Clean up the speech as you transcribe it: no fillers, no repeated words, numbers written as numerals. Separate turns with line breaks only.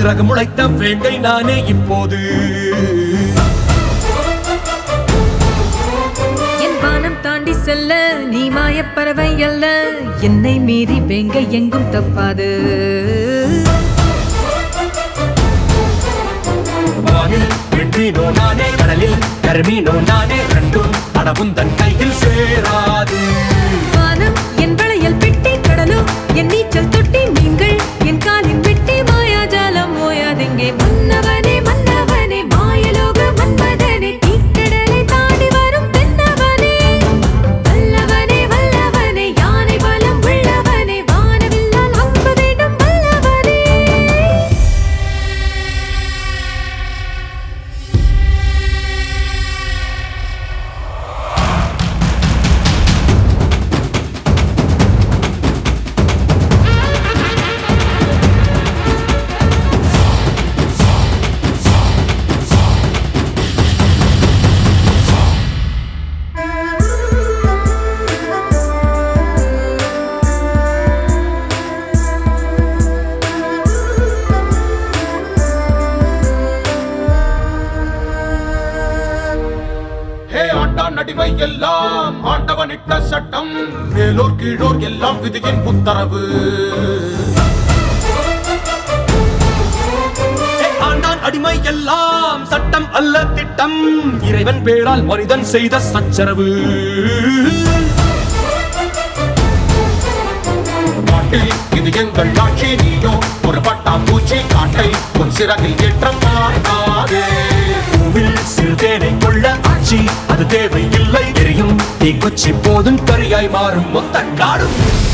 சிறகு முளைத்த வேங்கை நானே இப்போது.
என் வானம் தாண்டி செல்ல நீ மாயப்பறவை அல்ல, என்னை மீறி வேங்கை எங்கும் தப்பாது.
வானில் வென்றீனோ நானே, கடலில் கருமீனோ நானே, ரெண்டும் அடவுந்தன் கையில் சேராது.
வானம் என் வளையல் பெட்டி, கடலோ என் நீச்சல் தொட்டி, நீங்கள் என் காலின் வெட்டி, மாயாஜாலம் ஓயாதெங்கே. மன்னவனே மன்னவனே மாயலோக மன்மதனே, தீக்கடலை தாண்டி வரும் தென்னவனே. வல்லவனே வல்லவனே யானை பலம் உள்ளவனே, வானவில்லால் அம்பு வேண்டும் வல்லவனே.
நடிமை எல்லாம் ஆண்டவனிட்ட சட்டம், மேலோர் கீழோர் எல்லாம் விதியின் உத்தரவு. ஆண்டான் அடிமை எல்லாம் சட்டம் அல்ல திட்டம், இறைவன் பேரால் மனிதன் செய்த சச்சரவு. காட்டில் இது எங்கள் ஆட்சி, நீயோ ஒரு பட்டாம்பூச்சி, காட்டை உன் சிறகில் ஏற்றம் மாறாதே. சிறுதேனை கொள்ள ஆட்சி அது தேவை இல்லை, எரியும் தீக்குச்சி போதும் கரியாய் மாறும் மொத்த காடும்.